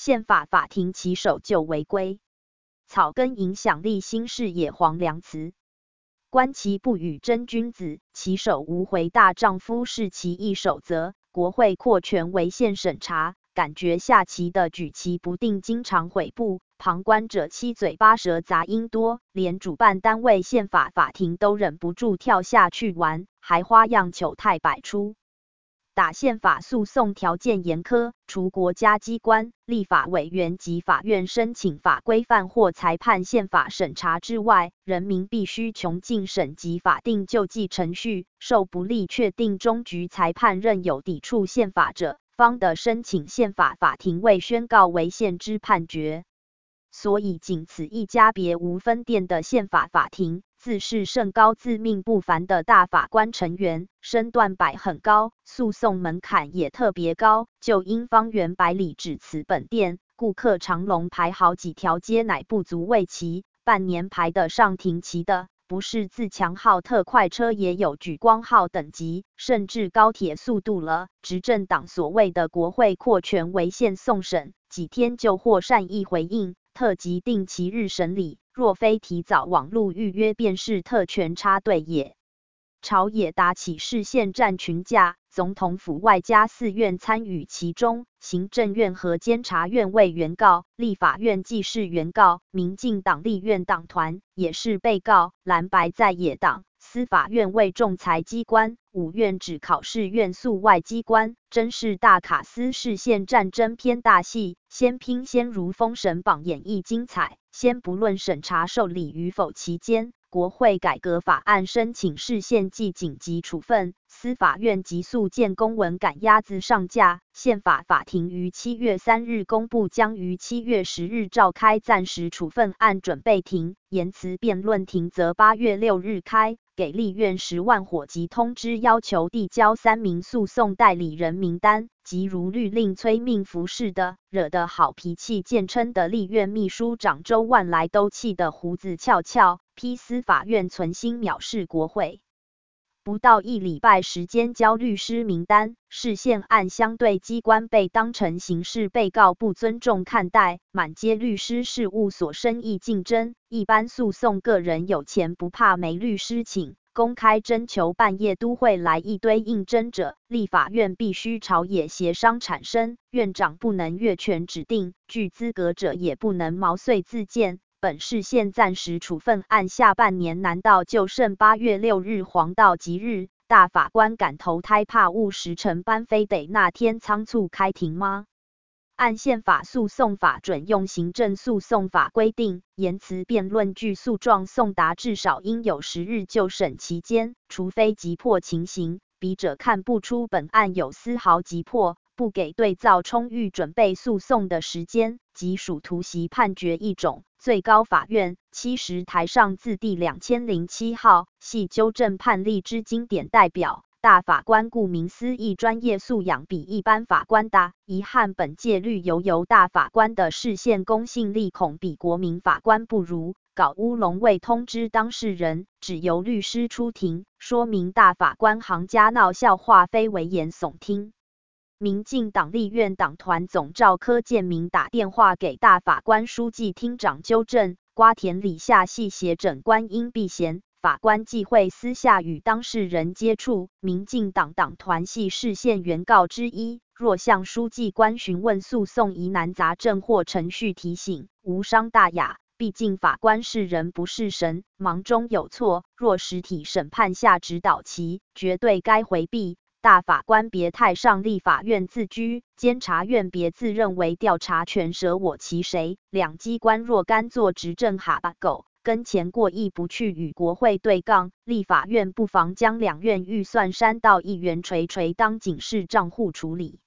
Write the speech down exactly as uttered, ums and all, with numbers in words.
宪法法庭起手就违规，草根影响力新视野黄良慈。观其不语真君子，其手无回大丈夫是其一守则。国会扩权违宪审查，感觉下棋的举棋不定，经常悔不，旁观者七嘴八舌杂音多，连主办单位宪法法庭都忍不住跳下去玩，还花样糗态百出。打宪法诉讼条件严苛，除国家机关、立法委员及法院申请法规范或裁判宪法审查之外，人民必须穷尽审及法定救济程序，受不利确定终局裁判认有抵触宪法者，方得申请宪法法庭为宣告违宪之判决。所以仅此一家别无分店的宪法法庭，自是甚高自命不凡的大法官成员，身段摆很高，诉讼门槛也特别高，就因方圆百里只此本店，顾客长龙排好几条街乃不足为奇，半年排得上庭期的，不是自强号特快车也有莒光号等级，甚至高铁速度了。执政党所谓的国会扩权违宪送审，几天就获善意回应，特级定其日审理，若非提早网络预约，便是特权插队也。朝野打起市县战群架，总统府外加四院参与其中，行政院和监察院为原告，立法院既是原告，民进党立院党团也是被告，蓝白在野党。司法院为仲裁机关，五院指考试院诉外机关，真是大卡司市县战争篇大戏，先拼先如封神榜演绎精彩。先不论审查受理与否期间，国会改革法案申请市县即紧急处分，司法院急速见公文赶鸭子上架。宪法法庭于七月三日公布，将于七月十日召开暂时处分案准备庭，言辞辩论庭则八月六日开。给立院十万火急通知，要求递交三名诉讼代理人名单，即如律令催命符似的，惹得好脾气见称的立院秘书长周万来都气得胡子翘翘，批司法院存心藐视国会。不到一礼拜时间交律师名单，市县案相对机关被当成刑事被告不尊重看待，满街律师事务所生意竞争，一般诉讼个人有钱不怕没律师请，公开征求半夜都会来一堆应征者，立法院必须朝野协商产生，院长不能越权指定，具资格者也不能毛遂自荐。本市县暂时处分案下半年难道就剩八月六日黄道吉日，大法官赶投胎怕误时辰班，非得那天仓促开庭吗？按宪法诉讼法准用行政诉讼法规定，言辞辩论据诉状送达至少应有十日就审期间，除非急迫情形，笔者看不出本案有丝毫急迫，不给对造充裕准备诉讼的时间，即属突袭判决一种。最高法院七十台上字第两千零七号，系纠正判例之经典代表。大法官顾名思义，专业素养比一般法官大。遗憾本届律由由大法官的释宪公信力恐比国民法官不如，搞乌龙未通知当事人，只由律师出庭，说明大法官行家闹笑话，非危言耸听。民进党立院党团总召柯建铭打电话给大法官书记厅长纠正，瓜田李下系协诊官应避嫌，法官忌讳私下与当事人接触。民进党党团系释宪原告之一，若向书记官询问诉讼疑难杂症或程序提醒，无伤大雅。毕竟法官是人不是神，忙中有错，若实体审判下指导期，绝对该回避。大法官别太上立法院自居，监察院别自认为调查权舍我其谁。两机关若干做执政哈巴狗，跟钱过意不去与国会对杠，立法院不妨将两院预算删到一元垂垂当警示账户处理。